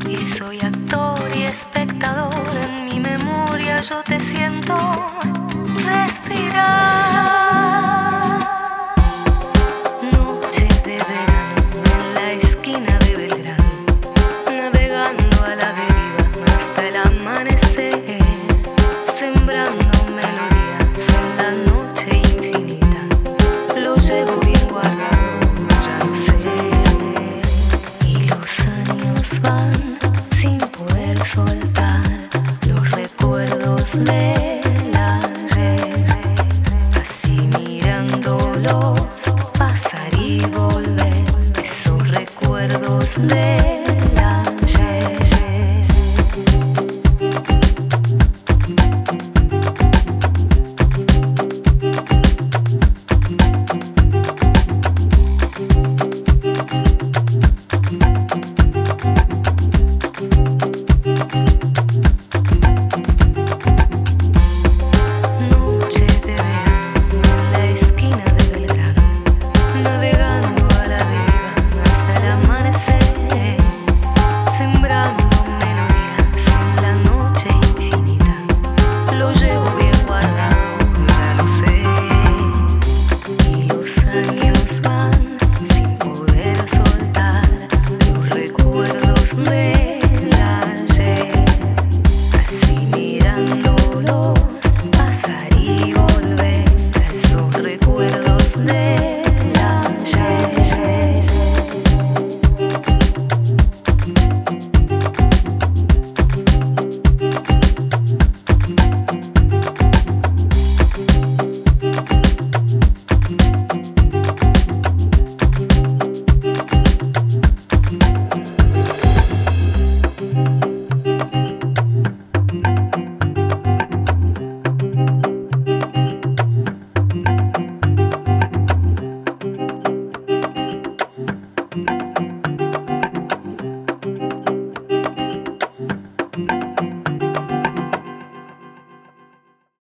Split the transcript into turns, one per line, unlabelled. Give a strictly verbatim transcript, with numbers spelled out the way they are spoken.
y soy actor y espectador. En mi memoria yo te siento respirar. Noche de verano en la esquina de Belgrano, navegando a la deriva hasta el amanecer, sembrando melodías en la noche infinita. Lo llevo bien guardado, ya lo sé, y los años van